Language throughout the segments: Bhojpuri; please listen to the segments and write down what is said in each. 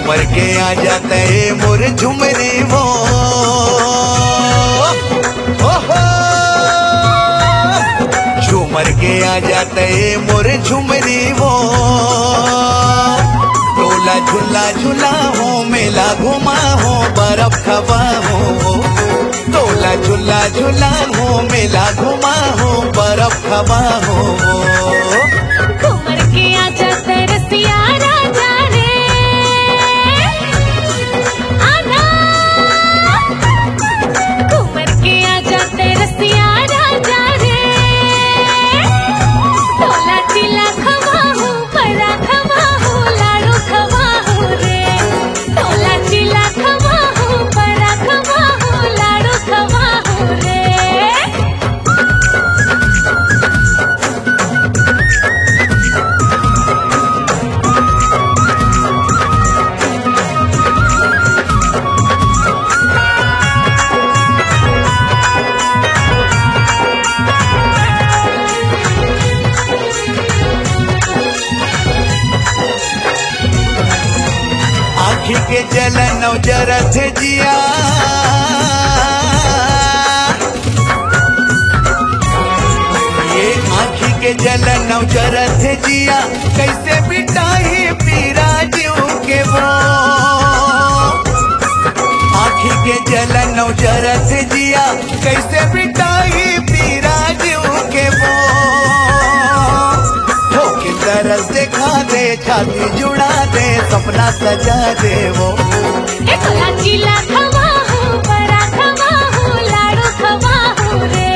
झूमर के आ जाते मोर झुमरी वो झूमर के आ जाते मोर झुमरी वो टोला झूला झूला हो मेला घुमा हो बर्फ खबा हो टोला झूला झूला हो मेला घुमा हो बर्फ खबा हो घूमर के आ जाते रसिया राजा रे आना घूमर के आ जाते रसिया राजा रे टोला चिला खवा हो परा खवा हो लाड़ू खवा हो रे टोला चिला खवा हो परा खवा हो लाड़ू खवा हो रे आँखी के जलन जरत जिया ये आँखी के जलन जरत जिया कैसे बिटाई पीरा जीव के वो आँखी के जलन जरत जिया कैसे बिटाई पीरा जीव के वो तरस दिखा दे छाती जुड़ा दे सपना सजा दे वो टोला चिला खवा हो परा खवा हो लाड़ू खवा हो रे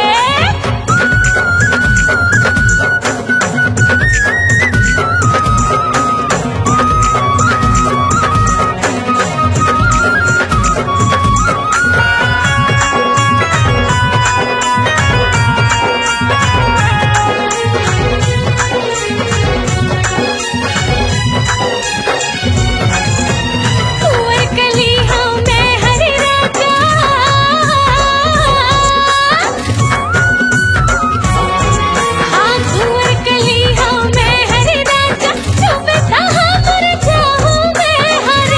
कुंवर कली हूँ मैं हरे राजा हाँ कुंवर कली हूँ मैं हरे राजा छुपे कहाँ मर जाऊँ मैं हरे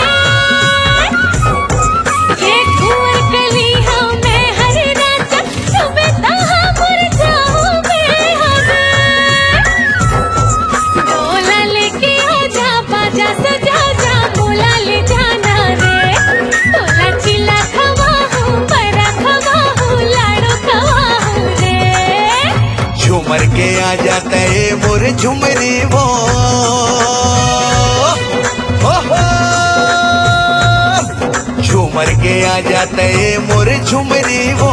ये कुंवर कली हूँ मैं हरे राजा छुपे कहाँ मर जाऊँ मैं हरे डोला लेके आजा बाजा सजा जा मोला ले जाना रे टोला चिला खवा हो परा खवा हो लाड़ू खवा हो रे झूमर के आ जाते मोर झुमरी वो झूमर के आ जाते मोर झुमरी वो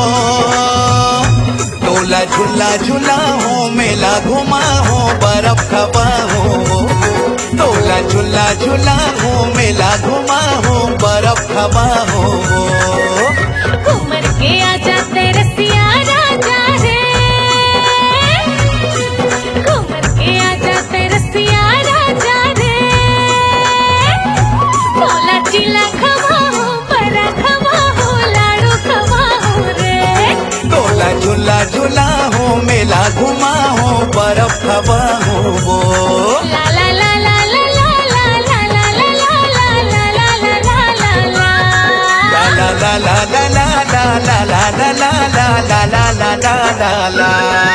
टोला झूला झूला हो मेला घुमा हो बर्फ खबा हो टोला झूला झूला हो मेला घुमा हो बर्फ खबा हो घूमर के आ जाते रसिया राजा रे घूमर के आ जाते रसिया राजा रे टोला चिला खवा हो परा खवा हो लाड़ू खवा हो रे टोला झूला झूला हो मेला घुमा हो बर्फ खबा हो वो ला ला ला ला ला ला ला ला ला ला ला ला ला ला ला ला la la la la la la la la la la la la la la la la